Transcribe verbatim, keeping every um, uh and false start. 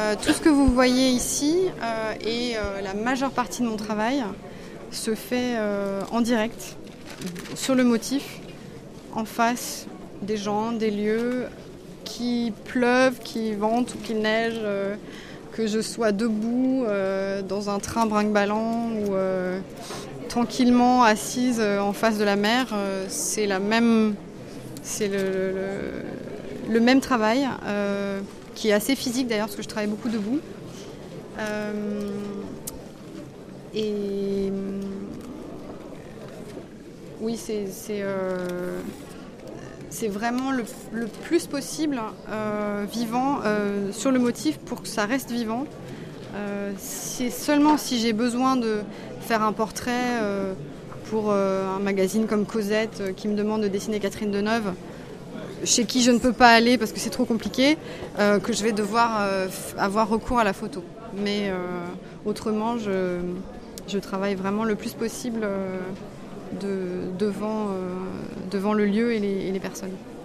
Euh, tout ce que vous voyez ici euh, et euh, la majeure partie de mon travail se fait euh, en direct, sur le motif, en face des gens, des lieux, qu'il pleuve, qu'il vente ou qu'il neige, euh, que je sois debout euh, dans un train brinque-ballant ou euh, tranquillement assise euh, en face de la mer, euh, c'est la même, c'est le, le, le, le même travail. Euh, qui est assez physique d'ailleurs, parce que je travaille beaucoup debout. Euh, et oui, c'est, c'est, euh, c'est vraiment le, le plus possible euh, vivant euh, sur le motif pour que ça reste vivant. Euh, c'est seulement si j'ai besoin de faire un portrait euh, pour euh, un magazine comme Cosette euh, qui me demande de dessiner Catherine Deneuve, chez qui je ne peux pas aller parce que c'est trop compliqué, euh, que je vais devoir euh, avoir recours à la photo. Mais euh, autrement, je, je travaille vraiment le plus possible euh, de, devant, euh, devant le lieu et les, et les personnes.